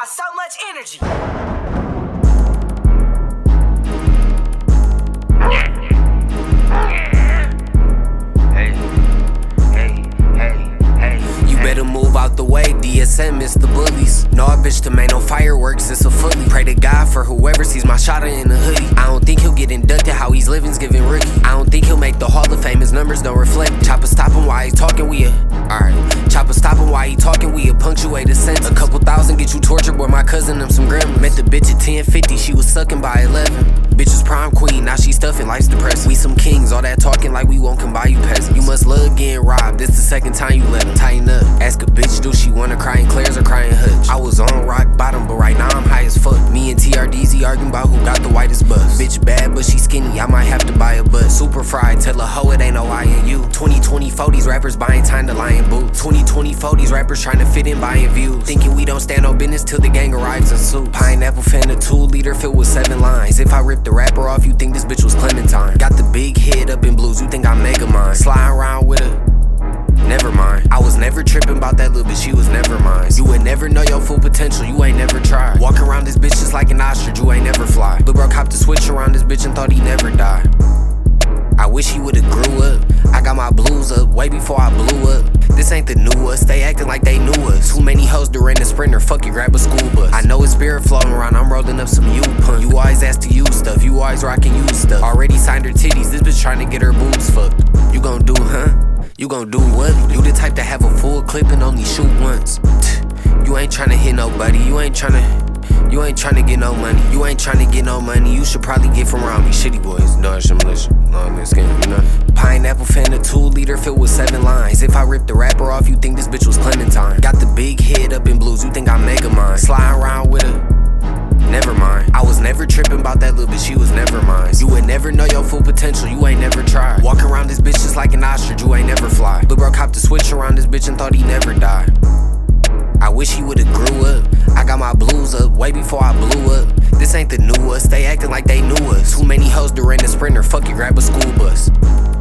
so much energy. Better move out the way, DSM, it's the bullies. No, a bitch to make no fireworks, it's a fully. Pray to God for whoever sees my shot in a hoodie. I don't think he'll get inducted, how he's living's giving rookie. I don't think he'll make the Hall of Fame, his numbers don't reflect. Chopper stop him while he talking, alright. Chopper stop him while he talking, we punctuate a sentence. A couple thousand get you tortured, boy, my cousin, them some gremlins. Met the bitch at 10:50, she was sucking by 11. Bitch was prom queen, now she stuffing, life's depressing. We some kings, all that talking like we won't come by you peasants. You must love getting robbed, this the second time you let him. Tighten up, ask a bitch, do she wanna cry in Claire's or cry in Hutch? I was on rock bottom, but right now I'm high as fuck. Me and TRDZ arguing about who got the whitest bus. Bitch bad, but she skinny, I might have to buy a bus. Super fried, tell a hoe it ain't no I in you. 2024, these rappers buying time to lie in boots. 2024, these rappers trying to fit in buying views. Thinking we don't stand no business till the gang arrives in suit. Pineapple fan, a 2-liter filled with 7 lines. If I rip the rapper off, you think this bitch was Clementine. Got the big head up in blues, you think I'm Megamind. Sliding around with her, never mind. I was never tripping about that little bitch, she was never mine. You would never know your full potential, you ain't never tried. Walk around this bitch just like an ostrich, you ain't never fly. Lil' bro copped the switch around this bitch and thought he never died. I wish he would've grew up. I got my blues up way before I blew up. This ain't the new us, they acting like they knew us. Too many hoes to rent a Sprinter, fuck you, grab a school bus. I know it's spirit floating around, I'm rolling up some U-Pun. You always ask to use stuff, you always rockin' used stuff. Already signed her titties, this bitch trying to get her boobs fucked. You gon' do, huh? You gon' do what? You the type to have a full clip and only shoot once. You ain't tryna hit nobody, you ain't tryna get no money. You ain't tryna get no money, you should probably get from around me. Shitty boys, dodge militia, long this game, you know. Pineapple fan, a 2-liter filled with 7 lines. If I rip the rapper off, you think this bitch was Clementine. Got the big head up in blues, you think I'm Megamind. Sliding around with her, never mind. I was never tripping about that little bitch, she was never mine. You would never know your full potential, you ain't never tried. Walk around this bitch just like an ostrich, you ain't never fly. Lil' bro copped the switch around this bitch and thought he never died. I wish he would've grew up. I got my blues up way before I blew up. This ain't the new us, they acting like they knew us. Too many hoes to rent a Sprinter, fuck you, grab a school bus.